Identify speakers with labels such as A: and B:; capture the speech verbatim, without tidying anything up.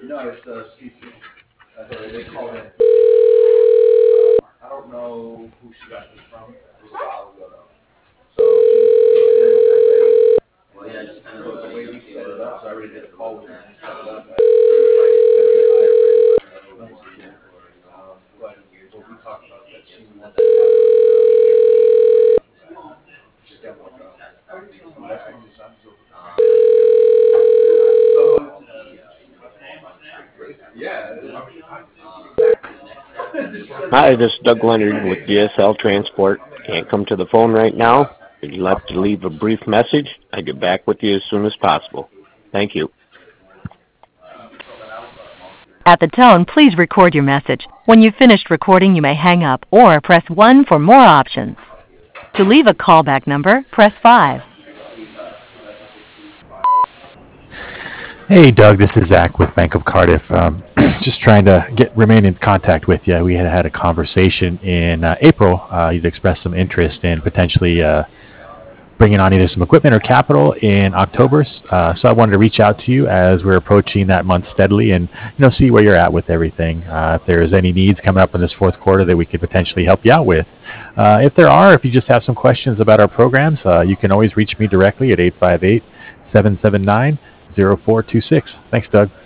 A: No, it's uh, C C. Uh, they, they called in. I don't know who she got this from. It was a while ago though. So she, well, yeah, just kind of so the way we set it up. So I already did a call with her and set it up. Um, but what we talked about that she wants to have. She's got one. That's what she said. So yeah,
B: Hi, this is Doug Leonard with D S L Transport. Can't come to the phone right now. If you'd like to leave a brief message, I'll get back with you as soon as possible. Thank you.
C: At the tone, please record your message. When you've finished recording, you may hang up or press one for more options. To leave a callback number, press five.
D: Hey, Doug, this is Zach with Bank of Cardiff. Um, just trying to get remain in contact with you. We had had a conversation in uh, April. Uh, you'd expressed some interest in potentially uh, bringing on either some equipment or capital in October. Uh, so I wanted to reach out to you as we're approaching that month steadily and you know see where you're at with everything. Uh, if there's any needs coming up in this fourth quarter that we could potentially help you out with. Uh, if there are, if you just have some questions about our programs, uh, you can always reach me directly at eight five eight, seven seven nine, zero four two six. Thanks, Doug.